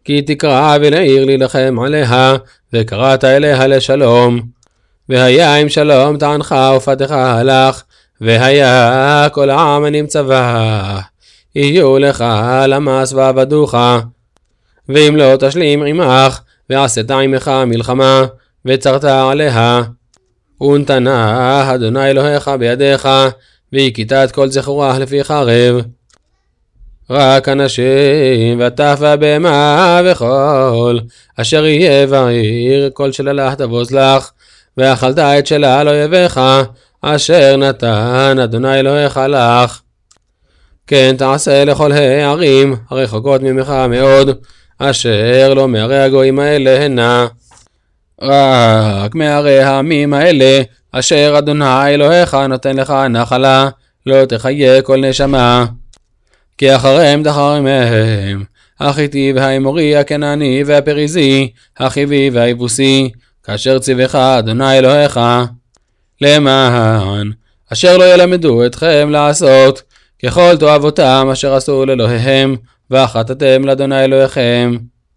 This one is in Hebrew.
כי תקרא ולעיר להילחם עליה, וקראת אליה לשלום. והיה עם שלום תענך ופתך הלך, והיה כל העם הנמצא בה, יהיו לך למס ועבדוך. ואם לא תשלים עמך, ועשית עמך מלחמה, וצרת עליה, ונתנה אדוני אלוהיך בידיך, והכית את כל זכורה לפי חרב. רק אנשים וטף ובהמה וכל אשר יהיה בעיר, כל שללה תבוז לך, ואכלת את שלה על אויביך, אשר נתן אדוני אלוהיך לך. כן תעשה לכל הערים הרחוקות ממך מאוד, אשר לא מערי הגויים האלה הנה, רק מערי העמים האלה, אשר אדוני אלוהיך נותן לך נחלה, לא תחיה כל נשמה. כי אחריהם תחרימם, החיתי והאמורי, הכנעני והפריזי, החיבי והיבוסי, כאשר ציווך אדוני אלוהיך, למען אשר לא ילמדו אתכם לעשות ככל תועבותם אשר עשו לאלוהיהם, ואחתתם לאדוני אלוהיכם.